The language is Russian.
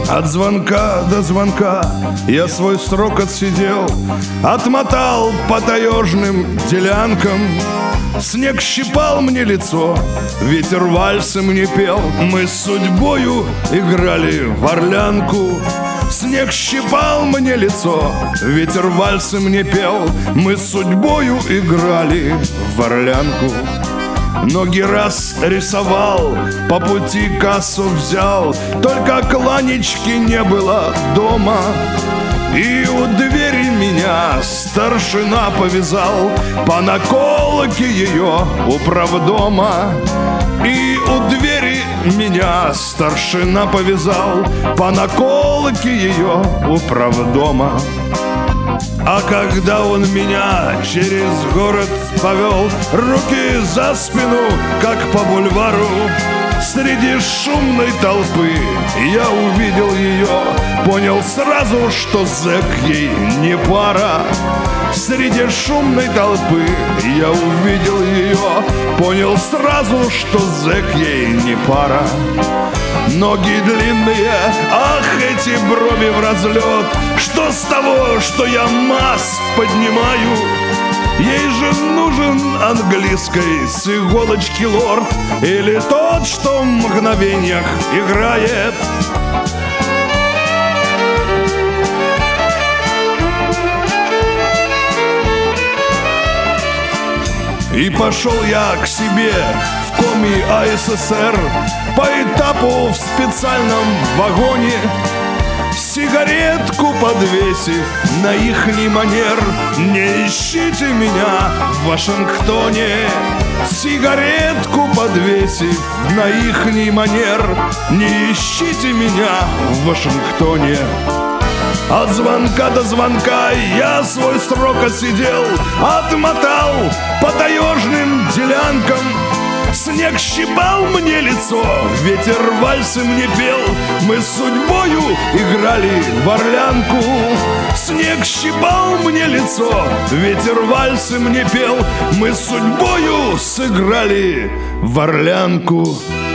От звонка до звонка я свой срок отсидел, отмотал по таежным делянкам. Снег щипал мне лицо, ветер вальсы мне пел. Мы с судьбою играли в орлянку. Снег щипал мне лицо, ветер вальсы мне пел. Мы с судьбою играли в орлянку. Ноги раз рисовал, по пути кассу взял, только Кланечки не было дома. И у двери меня старшина повязал по наколке ее управдома. И у двери меня старшина повязал по наколке ее управдома. А когда он меня через город повел, руки за спину, как по бульвару, среди шумной толпы я увидел ее, понял сразу, что зэк ей не пара. Среди шумной толпы я увидел ее, понял сразу, что зэк ей не пара. Ноги длинные, ах, эти брови в разлет. Что с того, что я масс поднимаю? Ей же нужен английской с иголочки лорд, или тот, что в мгновениях играет. И пошел я к себе в коми АССР по этапу в специальном вагоне, сигаретку подвесив на ихний манер. Не ищите меня в Вашингтоне. Сигаретку подвесив на ихний манер. Не ищите меня в Вашингтоне. От звонка до звонка я свой срок отсидел, отмотал по таежным делянкам. Снег щипал мне лицо, ветер вальсы мне пел. Мы с судьбою играли в орлянку. Снег щипал мне лицо, ветер вальсы мне пел. Мы с судьбою сыграли в орлянку.